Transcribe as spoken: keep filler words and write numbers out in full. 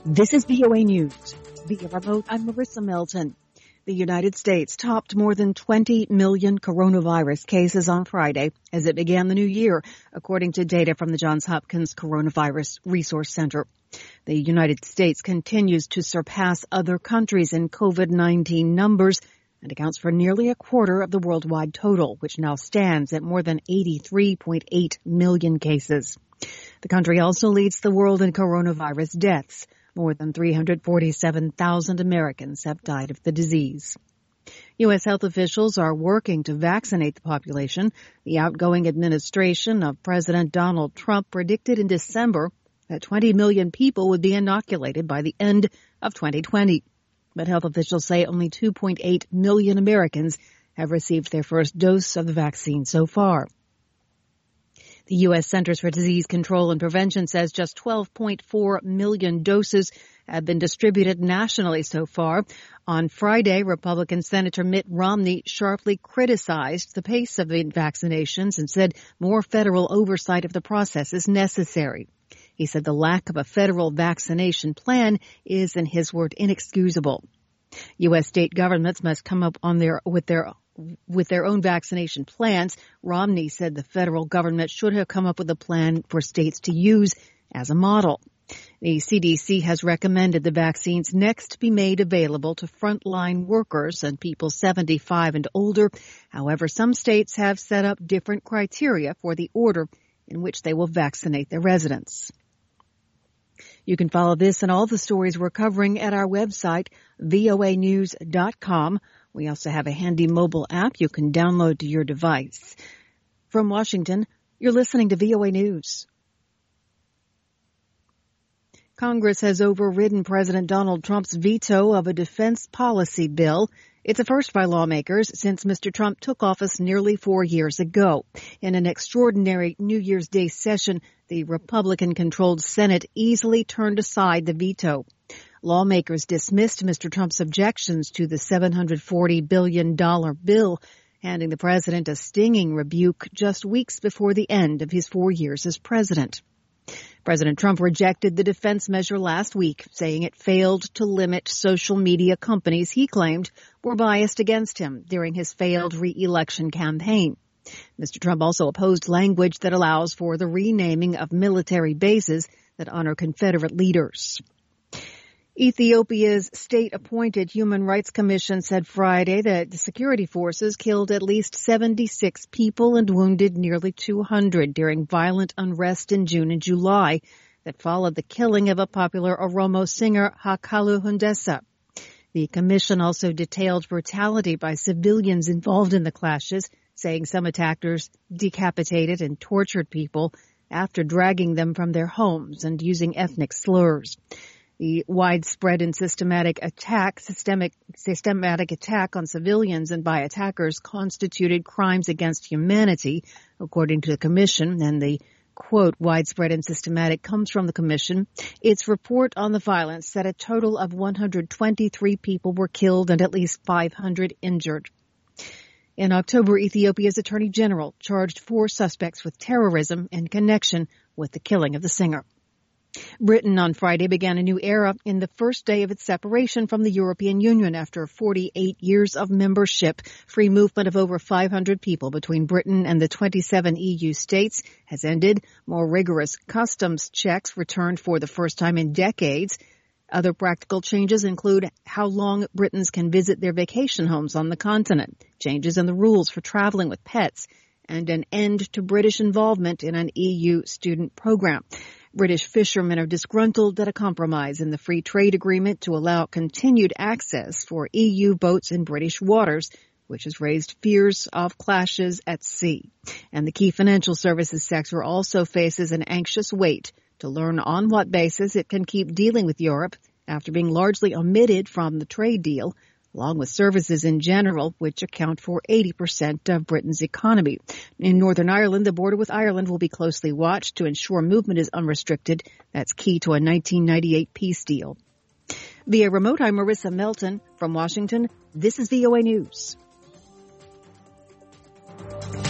This is V O A News. Via remote, I'm Marissa Melton. The United States topped more than twenty million coronavirus cases on Friday as it began the new year, according to data from the Johns Hopkins Coronavirus Resource Center. The United States continues to surpass other countries in COVID nineteen numbers and accounts for nearly a quarter of the worldwide total, which now stands at more than eighty-three point eight million cases. The country also leads the world in coronavirus deaths. More than three hundred forty-seven thousand Americans have died of the disease. U S health officials are working to vaccinate the population. The outgoing administration of President Donald Trump predicted in December that twenty million people would be inoculated by the end of twenty twenty. But health officials say only two point eight million Americans have received their first dose of the vaccine so far. The U S Centers for Disease Control and Prevention says just twelve point four million doses have been distributed nationally so far. On Friday, Republican Senator Mitt Romney sharply criticized the pace of the vaccinations and said more federal oversight of the process is necessary. He said the lack of a federal vaccination plan is, in his word, inexcusable. U S state governments must come up on their with their with their own vaccination plans. Romney said the federal government should have come up with a plan for states to use as a model. The C D C has recommended the vaccines next be made available to frontline workers and people seventy-five and older. However, some states have set up different criteria for the order in which they will vaccinate their residents. You can follow this and all the stories we're covering at our website, V O A news dot com. We also have a handy mobile app you can download to your device. From Washington, you're listening to V O A News. Congress has overridden President Donald Trump's veto of a defense policy bill. It's a first by lawmakers since Mister Trump took office nearly four years ago. In an extraordinary New Year's Day session, the Republican-controlled Senate easily turned aside the veto. Lawmakers dismissed Mister Trump's objections to the seven hundred forty billion dollars bill, handing the president a stinging rebuke just weeks before the end of his four years as president. President Trump rejected the defense measure last week, saying it failed to limit social media companies he claimed were biased against him during his failed re-election campaign. Mister Trump also opposed language that allows for the renaming of military bases that honor Confederate leaders. Ethiopia's state-appointed Human Rights Commission said Friday that the security forces killed at least seventy-six people and wounded nearly two hundred during violent unrest in June and July that followed the killing of a popular Oromo singer, Hakalu Hundessa. The commission also detailed brutality by civilians involved in the clashes, saying some attackers decapitated and tortured people after dragging them from their homes and using ethnic slurs. The widespread and systematic attack, systemic, systematic attack on civilians and by attackers constituted crimes against humanity, according to the commission, and the quote, widespread and systematic comes from the commission. Its report on the violence said a total of one hundred twenty-three people were killed and at least five hundred injured. In October, Ethiopia's attorney general charged four suspects with terrorism in connection with the killing of the singer. Britain on Friday began a new era in the first day of its separation from the European Union after forty-eight years of membership. Free movement of over five hundred people between Britain and the twenty-seven E U states has ended. More rigorous customs checks returned for the first time in decades. Other practical changes include how long Britons can visit their vacation homes on the continent, changes in the rules for traveling with pets, and an end to British involvement in an E U student program. British fishermen are disgruntled at a compromise in the free trade agreement to allow continued access for E U boats in British waters, which has raised fears of clashes at sea. And the key financial services sector also faces an anxious wait to learn on what basis it can keep dealing with Europe after being largely omitted from the trade deal, along with services in general, which account for eighty percent of Britain's economy. In Northern Ireland, the border with Ireland will be closely watched to ensure movement is unrestricted. That's key to a nineteen ninety-eight peace deal. Via remote, I'm Marissa Melton. From Washington, this is V O A News.